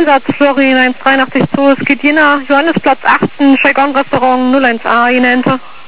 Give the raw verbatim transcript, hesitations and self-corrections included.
Einsatz, Florin eins drei acht zwei, es geht Jena, Johannesplatz achtzehn, Saigon Restaurant null eins A, Jena Enter.